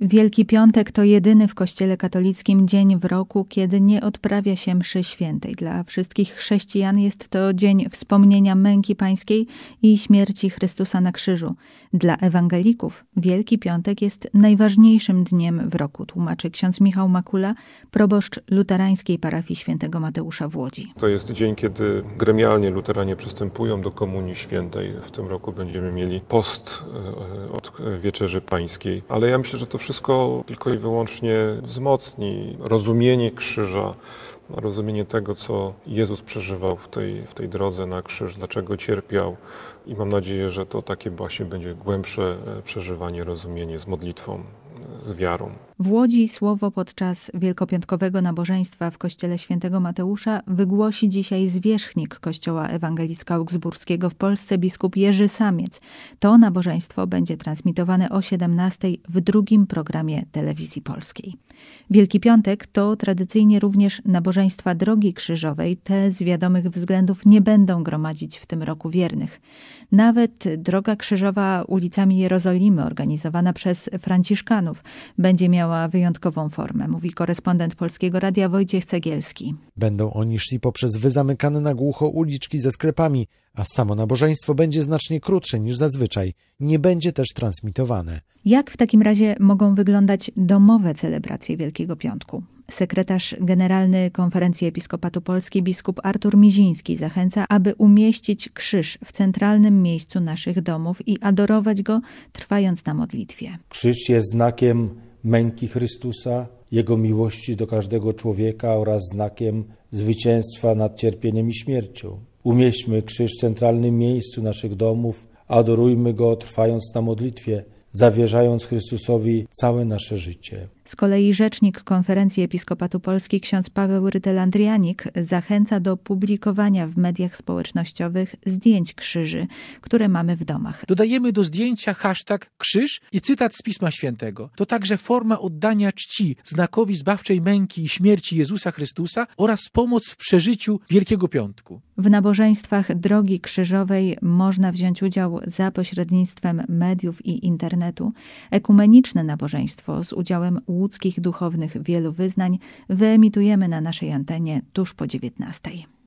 Wielki Piątek to jedyny w Kościele katolickim dzień w roku, kiedy nie odprawia się mszy świętej. Dla wszystkich chrześcijan jest to dzień wspomnienia męki pańskiej i śmierci Chrystusa na krzyżu. Dla ewangelików Wielki Piątek jest najważniejszym dniem w roku, tłumaczy ksiądz Michał Makula, proboszcz luterańskiej parafii świętego Mateusza w Łodzi. To jest dzień, kiedy gremialnie luteranie przystępują do Komunii Świętej. W tym roku będziemy mieli post od Wieczerzy Pańskiej. Ale ja myślę, że to wszystko tylko i wyłącznie wzmocni rozumienie krzyża, rozumienie tego, co Jezus przeżywał w tej drodze na krzyż, dlaczego cierpiał. I mam nadzieję, że to takie właśnie będzie głębsze przeżywanie, rozumienie z modlitwą, z wiarą. W Łodzi słowo podczas wielkopiątkowego nabożeństwa w kościele świętego Mateusza wygłosi dzisiaj zwierzchnik Kościoła Ewangelicko-Augsburskiego w Polsce biskup Jerzy Samiec. To nabożeństwo będzie transmitowane o 17:00 w drugim programie Telewizji Polskiej. Wielki Piątek to tradycyjnie również nabożeństwa Drogi Krzyżowej. Te z wiadomych względów nie będą gromadzić w tym roku wiernych. Nawet Droga Krzyżowa ulicami Jerozolimy, organizowana przez franciszkanów, będzie miała wyjątkową formę, mówi korespondent Polskiego Radia Wojciech Cegielski. Będą oni szli poprzez wyzamykane na głucho uliczki ze sklepami, a samo nabożeństwo będzie znacznie krótsze niż zazwyczaj. Nie będzie też transmitowane. Jak w takim razie mogą wyglądać domowe celebracje Wielkiego Piątku? Sekretarz generalny Konferencji Episkopatu Polski biskup Artur Miziński zachęca, aby umieścić krzyż w centralnym miejscu naszych domów i adorować go, trwając na modlitwie. Krzyż jest znakiem męki Chrystusa, Jego miłości do każdego człowieka oraz znakiem zwycięstwa nad cierpieniem i śmiercią. Umieśćmy krzyż w centralnym miejscu naszych domów, adorujmy go, trwając na modlitwie, zawierzając Chrystusowi całe nasze życie. Z kolei rzecznik Konferencji Episkopatu Polski ksiądz Paweł Rytel-Andrianik zachęca do publikowania w mediach społecznościowych zdjęć krzyży, które mamy w domach. Dodajemy do zdjęcia hashtag krzyż i cytat z Pisma Świętego. To także forma oddania czci znakowi zbawczej męki i śmierci Jezusa Chrystusa oraz pomoc w przeżyciu Wielkiego Piątku. W nabożeństwach Drogi Krzyżowej można wziąć udział za pośrednictwem mediów i internetu. Ekumeniczne nabożeństwo z udziałem łódzkich duchownych wielu wyznań wyemitujemy na naszej antenie tuż po 19:00.